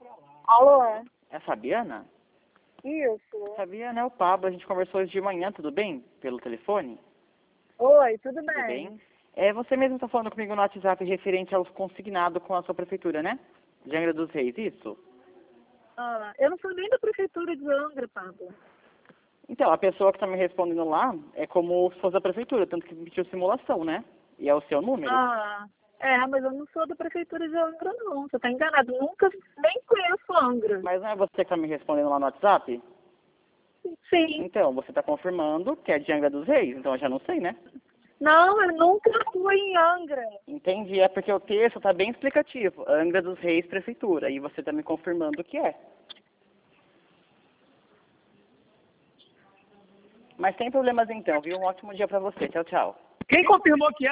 Alô? É a Fabiana? Isso. Fabiana, é o Pablo. A gente conversou hoje de manhã, tudo bem? Pelo telefone? Oi, tudo Tudo bem? bem? É, você mesmo está falando comigo no WhatsApp referente aos consignados com a sua prefeitura, né? De Angra dos Reis, isso? Eu não sou nem da prefeitura de Angra, Pablo. Então, a pessoa que está me respondendo lá é como se fosse da prefeitura, tanto que pediu simulação, né? E é o seu número? Mas eu não sou da prefeitura de Angra, não. Você tá enganado. Nunca, nem conheço Angra. Mas não é você que está me respondendo lá no WhatsApp? Sim. Então, você está confirmando que é de Angra dos Reis, então eu já não sei, né? Não, eu nunca fui em Angra. Entendi, é porque o texto está bem explicativo. Angra dos Reis, prefeitura. E você está me confirmando que é. Mas sem problemas então, viu? Um ótimo dia para você. Tchau, tchau. Quem confirmou que é?